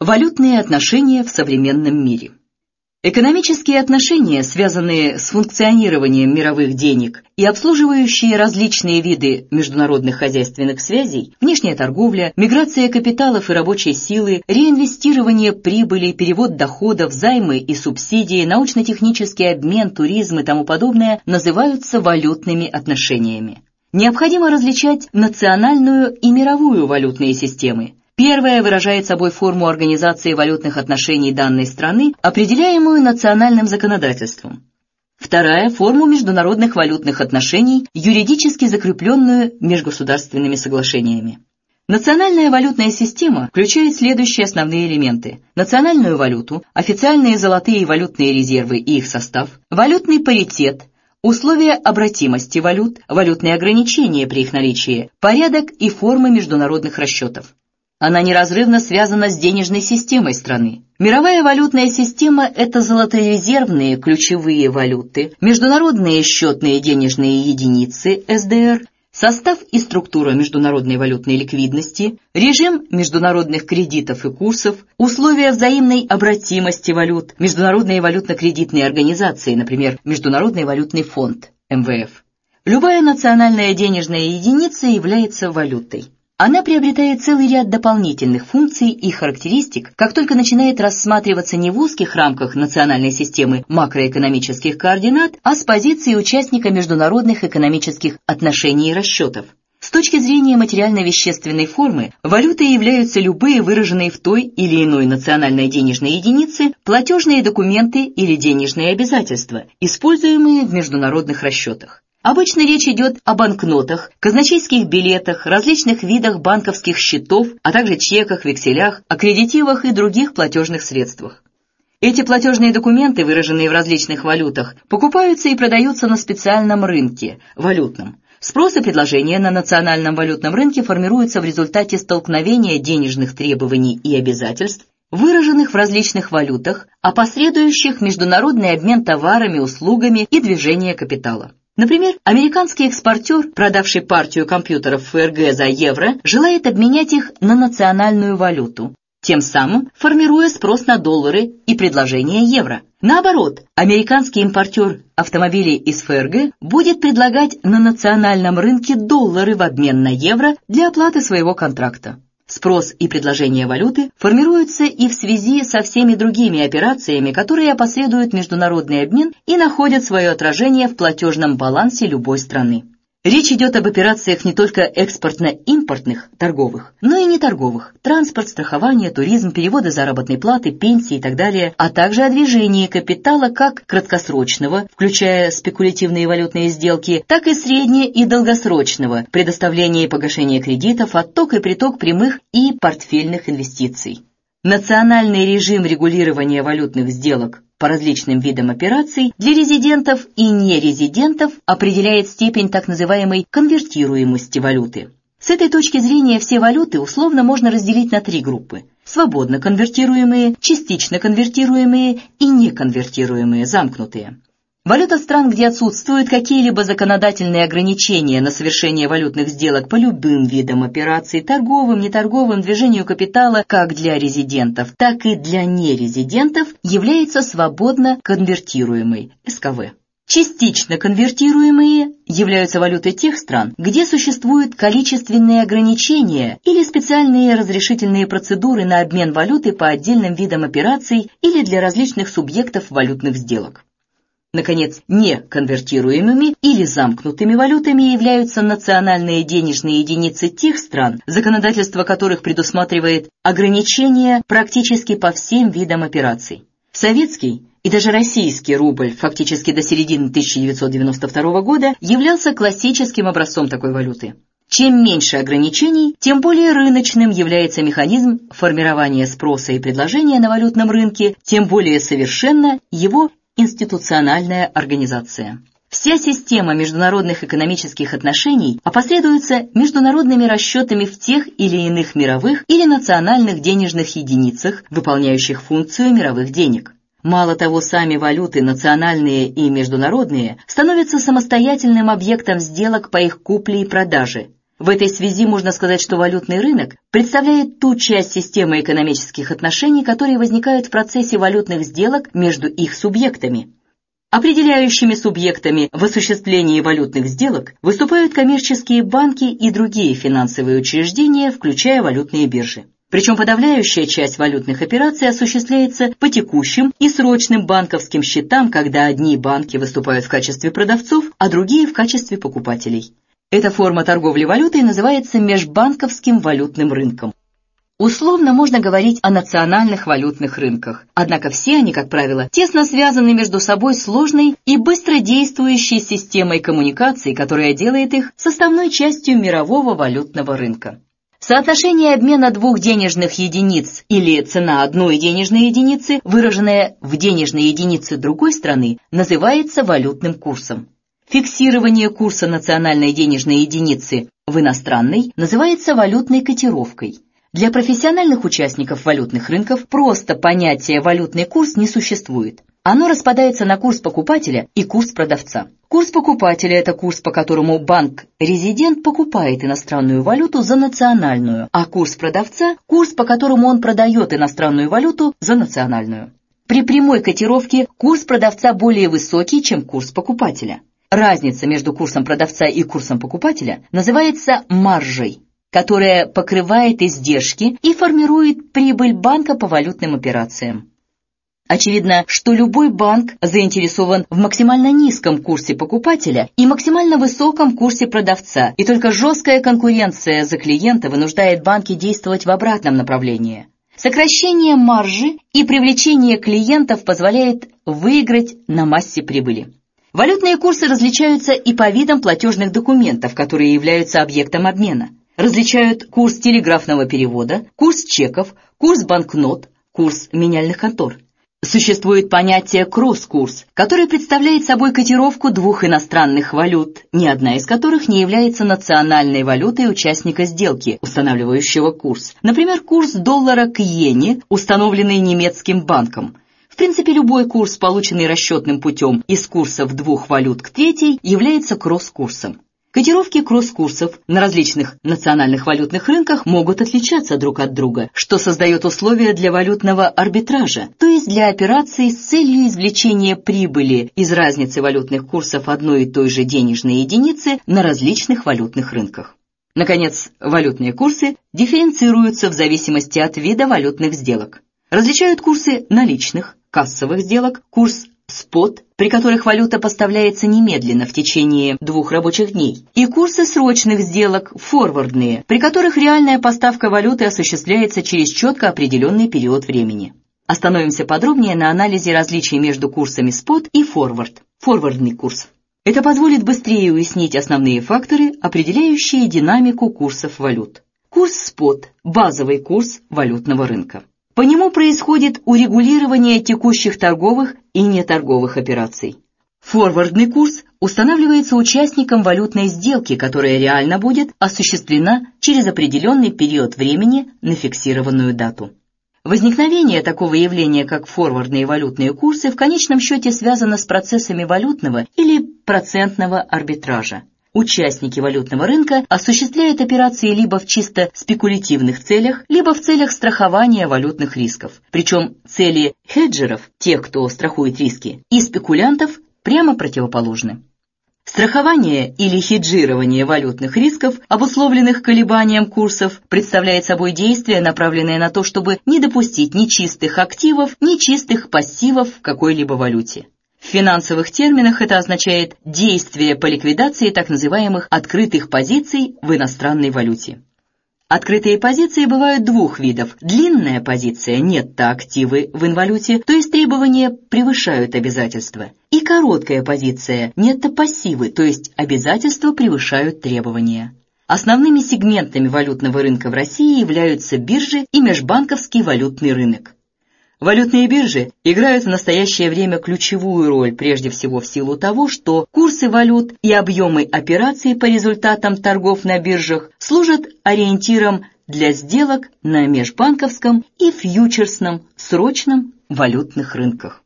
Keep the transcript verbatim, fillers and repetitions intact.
Валютные отношения в современном мире. Экономические отношения, связанные с функционированием мировых денег и обслуживающие различные виды международных хозяйственных связей, внешняя торговля, миграция капиталов и рабочей силы, реинвестирование прибыли, перевод доходов, займы и субсидии, научно-технический обмен, туризм и тому подобное, называются валютными отношениями. Необходимо различать национальную и мировую валютные системы. Первая выражает собой форму организации валютных отношений данной страны, определяемую национальным законодательством. Вторая – форму международных валютных отношений, юридически закрепленную межгосударственными соглашениями. Национальная валютная система включает следующие основные элементы: национальную валюту, официальные золотые и валютные резервы и их состав, валютный паритет, условия обратимости валют, валютные ограничения при их наличии, порядок и формы международных расчетов. Она неразрывно связана с денежной системой страны. Мировая валютная система – это золоторезервные ключевые валюты, международные счетные денежные единицы эс дэ эр, состав и структура международной валютной ликвидности, режим международных кредитов и курсов, условия взаимной обратимости валют, международные валютно-кредитные организации, например, Международный валютный фонд эм вэ эф. Любая национальная денежная единица является валютой. Она приобретает целый ряд дополнительных функций и характеристик, как только начинает рассматриваться не в узких рамках национальной системы макроэкономических координат, а с позиции участника международных экономических отношений и расчетов. С точки зрения материально-вещественной формы, валютой являются любые выраженные в той или иной национальной денежной единице платежные документы или денежные обязательства, используемые в международных расчетах. Обычно речь идет о банкнотах, казначейских билетах, различных видах банковских счетов, а также чеках, векселях, аккредитивах и других платежных средствах. Эти платежные документы, выраженные в различных валютах, покупаются и продаются на специальном рынке, валютном. Спрос и предложение на национальном валютном рынке формируются в результате столкновения денежных требований и обязательств, выраженных в различных валютах, опосредующих международный обмен товарами, услугами и движение капитала. Например, американский экспортер, продавший партию компьютеров эф эр гэ за евро, желает обменять их на национальную валюту, тем самым формируя спрос на доллары и предложение евро. Наоборот, американский импортер автомобилей из эф эр гэ будет предлагать на национальном рынке доллары в обмен на евро для оплаты своего контракта. Спрос и предложение валюты формируются и в связи со всеми другими операциями, которые опосредуют международный обмен и находят свое отражение в платежном балансе любой страны. Речь идет об операциях не только экспортно-импортных, торговых, но и неторговых: транспорт, страхование, туризм, переводы заработной платы, пенсии и так далее, а также о движении капитала как краткосрочного, включая спекулятивные валютные сделки, так и средне- и долгосрочного, предоставление и погашение кредитов, отток и приток прямых и портфельных инвестиций. Национальный режим регулирования валютных сделок по различным видам операций для резидентов и нерезидентов определяет степень так называемой конвертируемости валюты. С этой точки зрения все валюты условно можно разделить на три группы: свободно конвертируемые, частично конвертируемые и неконвертируемые, замкнутые. Валюта стран, где отсутствуют какие-либо законодательные ограничения на совершение валютных сделок по любым видам операций, торговым, неторговым, движению капитала, как для резидентов, так и для нерезидентов, является свободно конвертируемой, эс ка вэ. Частично конвертируемые являются валютой тех стран, где существуют количественные ограничения или специальные разрешительные процедуры на обмен валюты по отдельным видам операций или для различных субъектов валютных сделок. Наконец, неконвертируемыми или замкнутыми валютами являются национальные денежные единицы тех стран, законодательство которых предусматривает ограничения практически по всем видам операций. Советский и даже российский рубль фактически до середины тысяча девятьсот девяносто второго года являлся классическим образцом такой валюты. Чем меньше ограничений, тем более рыночным является механизм формирования спроса и предложения на валютном рынке, тем более совершенна его институциональная организация. Вся система международных экономических отношений опосредуется международными расчетами в тех или иных мировых или национальных денежных единицах, выполняющих функцию мировых денег. Мало того, сами валюты, национальные и международные, становятся самостоятельным объектом сделок по их купле и продаже. В этой связи можно сказать, что валютный рынок представляет ту часть системы экономических отношений, которые возникают в процессе валютных сделок между их субъектами. Определяющими субъектами в осуществлении валютных сделок выступают коммерческие банки и другие финансовые учреждения, включая валютные биржи. Причем подавляющая часть валютных операций осуществляется по текущим и срочным банковским счетам, когда одни банки выступают в качестве продавцов, а другие в качестве покупателей. Эта форма торговли валютой называется межбанковским валютным рынком. Условно можно говорить о национальных валютных рынках, однако все они, как правило, тесно связаны между собой сложной и быстро действующей системой коммуникаций, которая делает их составной частью мирового валютного рынка. Соотношение обмена двух денежных единиц или цена одной денежной единицы, выраженная в денежной единице другой страны, называется валютным курсом. Фиксирование курса национальной денежной единицы в иностранной называется валютной котировкой. Для профессиональных участников валютных рынков просто понятие «валютный курс» не существует. Оно распадается на курс покупателя и курс продавца. Курс покупателя – это курс, по которому банк-резидент покупает иностранную валюту за национальную, а курс продавца – курс, по которому он продает иностранную валюту за национальную. При прямой котировке курс продавца более высокий, чем курс покупателя. Разница между курсом продавца и курсом покупателя называется маржей, которая покрывает издержки и формирует прибыль банка по валютным операциям. Очевидно, что любой банк заинтересован в максимально низком курсе покупателя и максимально высоком курсе продавца, и только жесткая конкуренция за клиента вынуждает банки действовать в обратном направлении. Сокращение маржи и привлечение клиентов позволяет выиграть на массе прибыли. Валютные курсы различаются и по видам платежных документов, которые являются объектом обмена. Различают курс телеграфного перевода, курс чеков, курс банкнот, курс меняльных контор. Существует понятие кросс-курс, который представляет собой котировку двух иностранных валют, ни одна из которых не является национальной валютой участника сделки, устанавливающего курс. Например, курс доллара к иене, установленный немецким банком. В принципе, любой курс, полученный расчетным путем из курсов двух валют к третьей, является кросс-курсом. Котировки кросс-курсов на различных национальных валютных рынках могут отличаться друг от друга, что создает условия для валютного арбитража, то есть для операций с целью извлечения прибыли из разницы валютных курсов одной и той же денежной единицы на различных валютных рынках. Наконец, валютные курсы дифференцируются в зависимости от вида валютных сделок. Различают курсы наличных, кассовых сделок, курс спот, при которых валюта поставляется немедленно в течение двух рабочих дней, и курсы срочных сделок, форвардные, при которых реальная поставка валюты осуществляется через четко определенный период времени. Остановимся подробнее на анализе различий между курсами спот и форвард, форвардный курс. Это позволит быстрее уяснить основные факторы, определяющие динамику курсов валют. Курс спот – базовый курс валютного рынка. По нему происходит урегулирование текущих торговых и неторговых операций. Форвардный курс устанавливается участником валютной сделки, которая реально будет осуществлена через определенный период времени на фиксированную дату. Возникновение такого явления, как форвардные валютные курсы, в конечном счете связано с процессами валютного или процентного арбитража. Участники валютного рынка осуществляют операции либо в чисто спекулятивных целях, либо в целях страхования валютных рисков. Причем цели хеджеров, тех, кто страхует риски, и спекулянтов прямо противоположны. Страхование или хеджирование валютных рисков, обусловленных колебанием курсов, представляет собой действие, направленное на то, чтобы не допустить ни чистых активов, ни чистых пассивов в какой-либо валюте. В финансовых терминах это означает действие по ликвидации так называемых открытых позиций в иностранной валюте. Открытые позиции бывают двух видов. Длинная позиция – нетто активы в инвалюте, то есть требования превышают обязательства. И короткая позиция – нетто пассивы, то есть обязательства превышают требования. Основными сегментами валютного рынка в России являются биржи и межбанковский валютный рынок. Валютные биржи играют в настоящее время ключевую роль прежде всего в силу того, что курсы валют и объемы операций по результатам торгов на биржах служат ориентиром для сделок на межбанковском и фьючерсном срочном валютных рынках.